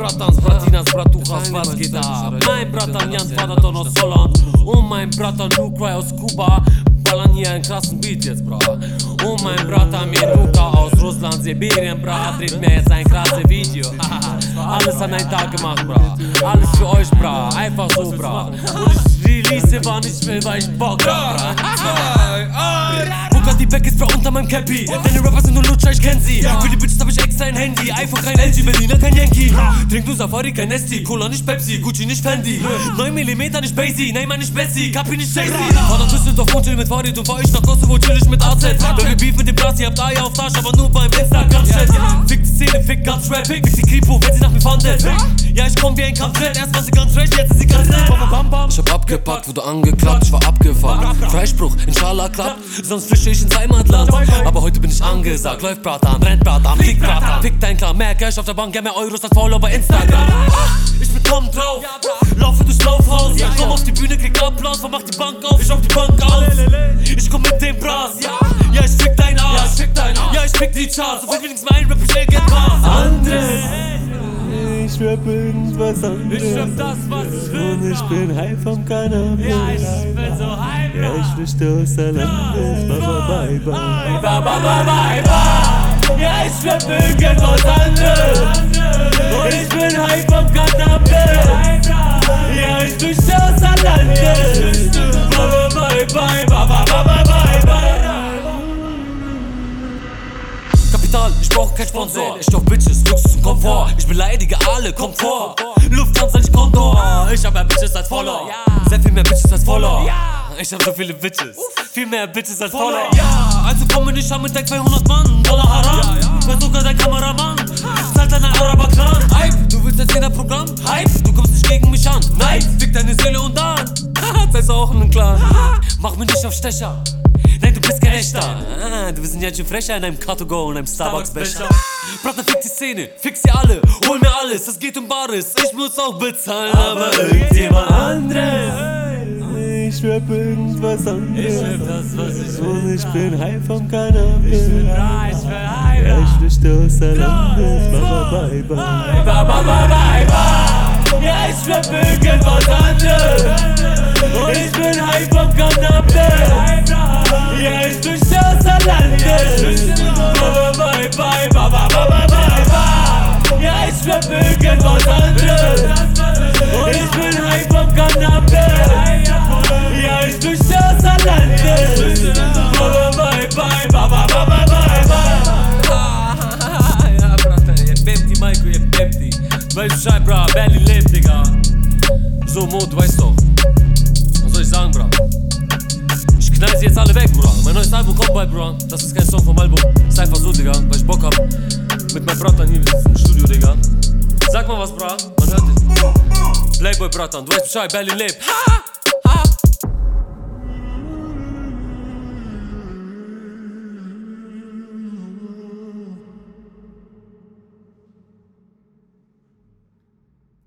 Bratans, Bratinas, Bratuchas, was geht ab? Mein Bratan Jan Vadaton aus Holland und mein Bratan Lucry aus Kuba ballern hier einen krassen Beat jetzt, bra. Und mein Bratan Menuka aus Russland, Sibirien, bra, dreht mir jetzt ein krasses Video. Alles an einen Tag gemacht, bra. Alles für euch, bra. Einfach so, bra. Und ich release, wann ich will, weil ich Bock hab, bra. Die Back ist bra unter meinem Cappy. Deine Rapper sind nur Lutscher, ich kenn sie. Für die Bitches hab ich extra ein Handy. iPhone kein LG, Berliner kein Yankee. Trink nur Safari, kein Nesti. Cola nicht Pepsi, Gucci nicht Fendi. 9mm nicht Basie, Neymar nicht Messi. Kapi nicht Jay-Z. Von der Düsseldorf und chill mit Farid und fahr ich nach Kosovo, chill ich mit AZ. Doch wir beef mit dem Blas, ihr habt Eier auf Tasch, aber nur beim Instagram-Chat. Fick die Szene, fick ganz Rap. Fick die Kripo, wenn sie nach mir fahndet. Ja, ich komm wie ein Kampfjet. Erst war sie ganz recht, jetzt ist sie ganz nett. Ich hab abgepackt, wurde angeklappt, ich war abgefuckt. Freispruch, inshallah klappt, sonst fische ich ins Heimatland. Aber heute bin ich angesagt, läuft Bratan, rennt Bratan, fick Bratan. Fick dein Klar, mehr Cash auf der Bank, ja mehr Euros als Follow bei Instagram. Ich bin Tom drauf, laufe durch Laufhaus. Komm auf die Bühne, krieg Applaus, mach die Bank auf, ich auf die Bank aus. Ich komm mit dem Brass, ja ich fick dein Arsch, ja ich fick die Charts. Auf wenigstens mein Rap, ich get Pass. Andres, ich rapp irgendwas anderes. ich rapp das, was ich will. Und ich bin high vom Cannabis. Ja, ich bin so hype. Ja, ich flüchte aus der Landes. Baba, bye, bye. Baba, bye, bye, bye. Ja, ich rapp irgendwas anderes. Und ich bin hype vom Cannabis. Ja, ich flüchte aus der Landes. Baba, bye, bye. Baba, bye, bye, bye. Kapital, ich brauch kein Sponsor. Ich auf Bitches, Luxus und Komfort. Ich beleidige alle, kommt vor. Lufthansa, ich Kondor. Ich hab mehr Bitches als Follower. Sehr viel mehr Bitches als Follower. Ich hab so viele Bitches. Viel mehr Bitches als Follower. Also komm mir nicht an mit deinen 200 Mann. Dollar Haram. Wer sogar dein Kameramann. Zahlt dein Araber-Clan. Hype, du willst ein 10er-Programm? Hype, du kommst nicht gegen mich an. Nein, fick deine Seele und dann. Zeigst du auch einen Clan. Mach mir nicht auf Stecher. Nein, du bist kein echter. Du bist ein Jährchen frecher in einem Car2Go und einem Starbucks-Becher. Bratan, fick die Szene, fix sie alle, hol mir alles, es geht um Bares. Ich muss auch bezahlen, aber irgendjemand anderes. Ich rapp irgendwas anderes. Ich rapp das, was ich will. Und ich bin high vom Cannabis. Ich bin hype. Ja, ich flüchte aus der Landes. Baba, bye, bye. Baba, bye, bye, bye. Ja, ich rapp irgendwas anderes. Und ich bin hype vom Cannabis. Ja, ich flüchte aus der Landes. Baba, bye, bye. Baba, bye, bye, bye. Ja, ich rapp irgendwas anderes. Und ich bin hype vom Cannabis. Ja, ich flüchte aus der Landes. Baba, bye, bye. Baba, bye, bye, bye. Ja, Bratan, ihr bämmt die Maiko, ihr bämmt die. Weißt du Bescheid, bra, Berlin lebt, Digga. So, Mo, du weißt doch. Was soll ich sagen, bra? Ich knall sie jetzt alle weg, bra. Mein neues Album kommt bald, bra. Das ist kein Song vom Album. Ist einfach so, Digga, weil ich Bock hab. Mit meinem Bratan hier, wir sitzen im Studio, Digga. Sag mal was, bra. Man hört dich. Playboy, Bratan, du weißt Bescheid, Berlin lebt. Ha!